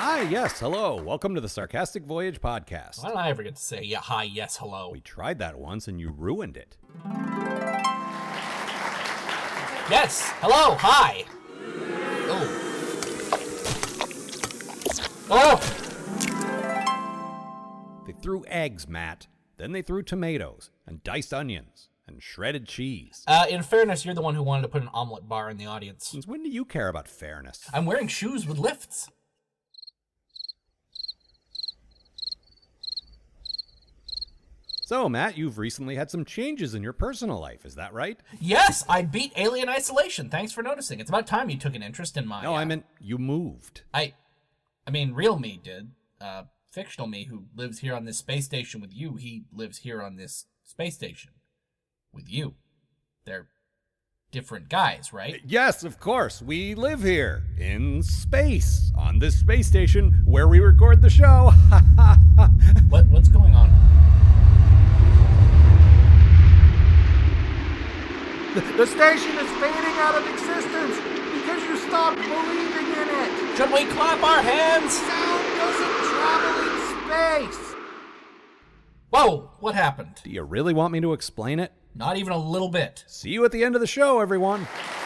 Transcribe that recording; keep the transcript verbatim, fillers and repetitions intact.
Hi, yes, hello. Welcome to the Sarcastic Voyage podcast. Why don't I ever get to say, yeah, hi, yes, hello? We tried that once and you ruined it. Yes, hello, hi. Oh. Oh! They threw eggs, Matt. Then they threw tomatoes and diced onions and shredded cheese. Uh, in fairness, you're the one who wanted to put an omelet bar in the audience. Since when do you care about fairness? I'm wearing shoes with lifts. So, Matt, you've recently had some changes in your personal life, is that right? Yes, I beat Alien Isolation. Thanks for noticing. It's about time you took an interest in my... No, uh, I meant you moved. I... I mean, real me did. Uh, fictional me, who lives here on this space station with you, he lives here on this space station with you. They're different guys, right? Yes, of course. We live here in space on this space station where we record the show. what What's going on? The, the station is fading out of existence because you stopped believing in it. Should we clap our hands? Sound doesn't travel in space. Whoa, what happened? Do you really want me to explain it? Not even a little bit. See you at the end of the show, everyone.